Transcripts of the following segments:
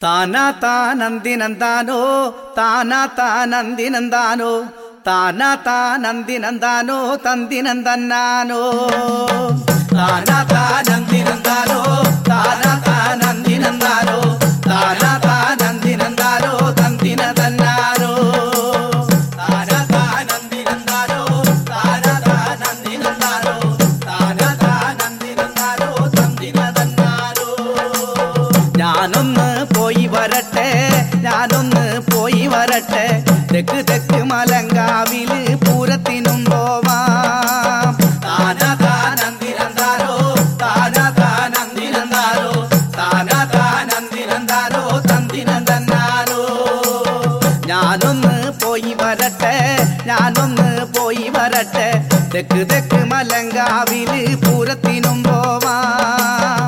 ತಾನಾ ತಾನಂದಿನಂದಾನೋ ತಾನಾ ತಾನಂದಿನಂದಾನೋ ತಾನಾ ತಾನಂದಿನಂದಾನೋ ತಂದಿನಂದನ್ನಾನೋ ತಾನಾ ತಾನಂದಿನಂದಾನೋ ತಾನಾ ತಾನಂದಿನಂದಾನೋ ತಾನಾ ತಾನಂದಿನಂದಾನೋ ತಂದಿನದನ್ನಾನೋ ತಾನಾ ತಾನಂದಿನಂದಾನೋ ತಾನಾ ತಾನಂದಿನಂದಾನೋ ತಾನಾ ತಾನಂದಿನಂದಾನೋ ತಂದಿನದನ್ನಾನೋ ഞാനൊന്ന് പോയി വരട്ടെ ഞാനൊന്ന് പോയി വരട്ടെ തെക്ക് തെക്ക് മലങ്കാവില് പൂരത്തിനും പോവാം താനാ താനന്ദിനന്താരോ താനാ താനന്ദിനന്താരോ താനാ താനന്ദിനന്താരോ തന്ദിനന്ദന്നാരോ ഞാനൊന്ന് പോയി വരട്ടെ ഞാനൊന്ന് പോയി വരട്ടെ തെക്ക് തെക്ക് മലങ്കാവില് പൂരത്തിനും പോവാം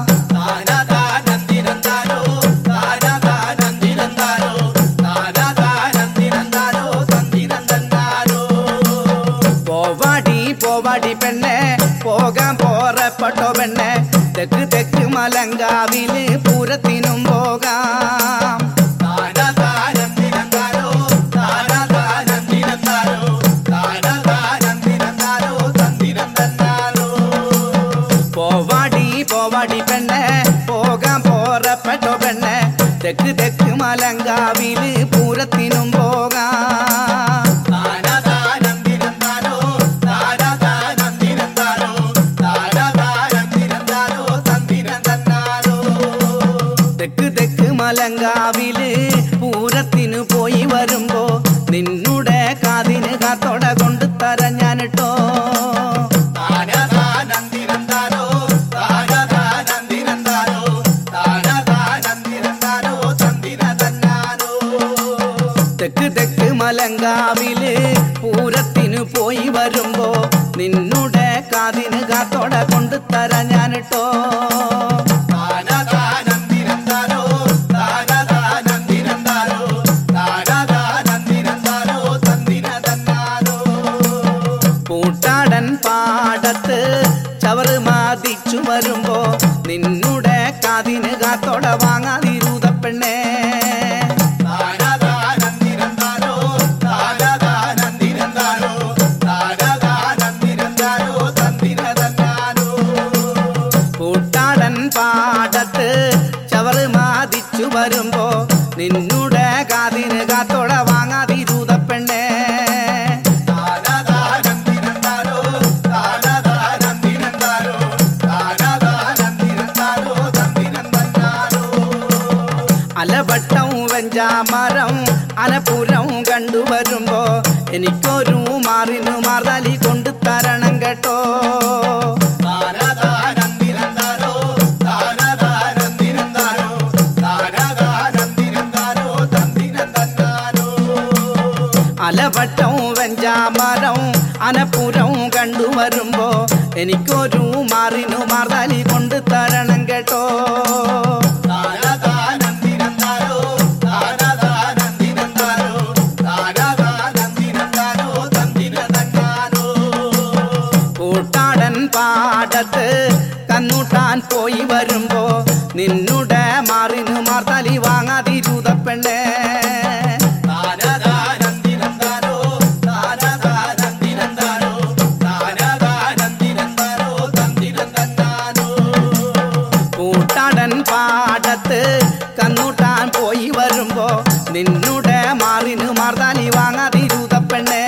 പോവാടി പെണ്ണെ പോകാൻ പോറപ്പെട്ടോ പെണ്ണെ തെക്ക് തെക്ക് മലങ്കാവില് പൂരത്തിനും പോകാം പോവാടി പെണ്ണെ പോകാൻ പോറപ്പെട്ടോ പെണ്ണെ തെക്ക് തെക്ക് മലങ്കാവില് പൂരത്തിനും പോകാം തെക്ക് തെക്ക് മലങ്കാവില് പൂരത്തിനു പോയി വരുമ്പോ നിന്നുടെ കാതിന് കാത്തോടെ കൊണ്ട് തരാൻ ഞാനിട്ടോ തെക്ക് തെക്ക് മലങ്കാവില് പൂരത്തിനു പോയി വരുമ്പോ നിന്നുടെ കാതിന് കാത്തോടെ കൊണ്ട് തരാൻ ഞാനിട്ടോ കൂട്ടാടൻ പാടത്ത് ചവറ് മാതിച്ചു വരുമ്പോ നിന്നുടെ കാതിന് കാത്തോടെ വാങ്ങാതിരുത പെണ്ണേ കൂട്ടാടൻ പാടത്ത് ചവറ് മാതിച്ചു വരുമ്പോ നിന്നുടെ കാതിന് കാത്തോടെ വാങ്ങാതിരുത പെണ്ണേ അലവട്ടം വെഞ്ചാമരം അനപുരം കണ്ടുവരുമ്പോ എനിക്കൊരു മാറിനു മാർദാലി കൊണ്ടു തരണം കേട്ടോ അലവട്ടം വെഞ്ചാമരം അനപുരം കണ്ടുവരുമ്പോ എനിക്കൊരു മാറിനു മാർദാലി കൊണ്ടു തരണം കേട്ടോ കൂട്ടാടൻ പാടത്ത് കന്നൂട്ടാൻ പോയി വരുമ്പോ നിന്നുടെ മാറിനു മാർത്താലി വാങ്ങാതിരുത പെണ്ണേ കൂട്ടാടൻ പാടത്ത് കന്നൂട്ടാൻ പോയി വരുമ്പോ നിന്നുടെ മാറിനു മാർത്താലി വാങ്ങാതിരുത പെണ്ണേ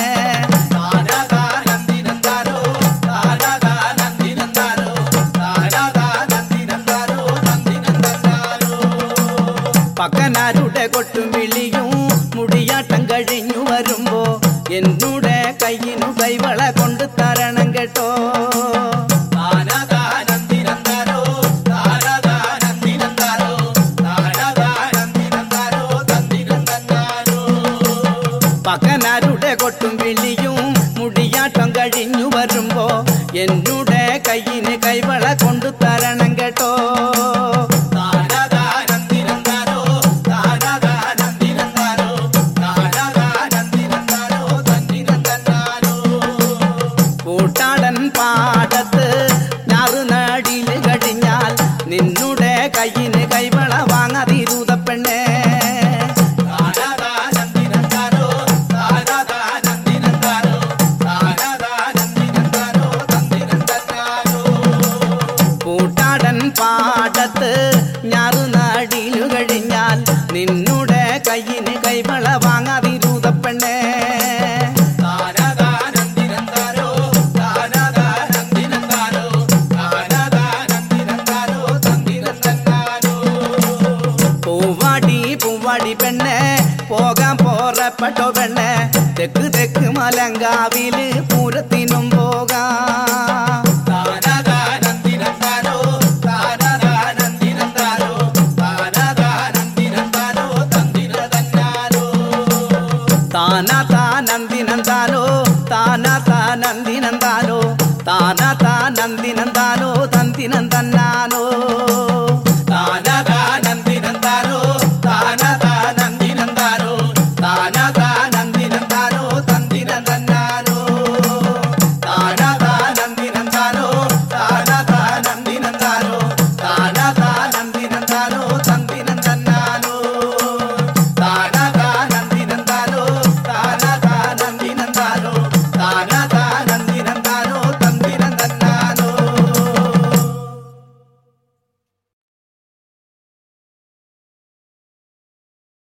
പക്കനാരുടെ കൊട്ടും വിളിയും മുടിയാട്ടം കഴിഞ്ഞു വരുമ്പോ എന്നുടെ കയ്യിനു കൈവള കൊണ്ടു തരണം കേട്ടോ പക്കനാരുടെ കൊട്ടും വിളിയും മുടിയാട്ടം കഴിഞ്ഞു വരുമ്പോ എന്നുടെ കയ്യിന് കൈവള കൊണ്ടു തരണം കേട്ടോ കൂട്ടാടൻ പാടത്ത് കഴിഞ്ഞാൽ നിന്നുടെ കയ്യിന് കൈവള വാങ്ങാതിരുതപ്പെണ്ണേ. പൂവാടി പൂവാടി പെണ്ണെ പോകാൻ പോറപ്പെട്ടോ പെണ്ണെ തെക്ക് തെക്ക് മലങ്കാവില് പൂരത്തിനും പോകാം.